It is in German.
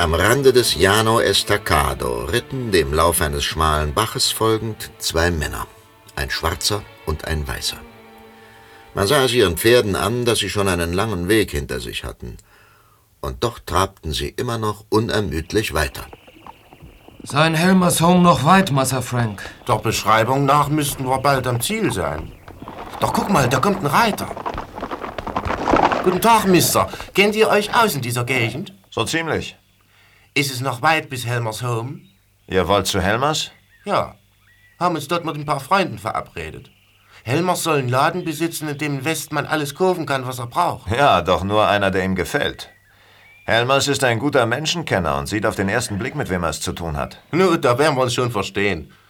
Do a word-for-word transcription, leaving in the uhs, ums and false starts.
Am Rande des Llano Estacado ritten, dem Lauf eines schmalen Baches folgend, zwei Männer, ein Schwarzer und ein Weißer. Man sah es ihren Pferden an, dass sie schon einen langen Weg hinter sich hatten. Und doch trabten sie immer noch unermüdlich weiter. Sein Helmers Home noch weit, Massa Frank. Der Beschreibung nach müssten wir bald am Ziel sein. Doch guck mal, da kommt ein Reiter. Guten Tag, Mister. Kennt ihr euch aus in dieser Gegend? So ziemlich. Ist es noch weit bis Helmers Home? Ihr wollt zu Helmers? Ja. Haben uns dort mit ein paar Freunden verabredet. Helmers soll einen Laden besitzen, in dem Westmann alles kaufen kann, was er braucht. Ja, doch nur einer, der ihm gefällt. Helmers ist ein guter Menschenkenner und sieht auf den ersten Blick, mit wem er es zu tun hat. Nun, da werden wir uns schon verstehen.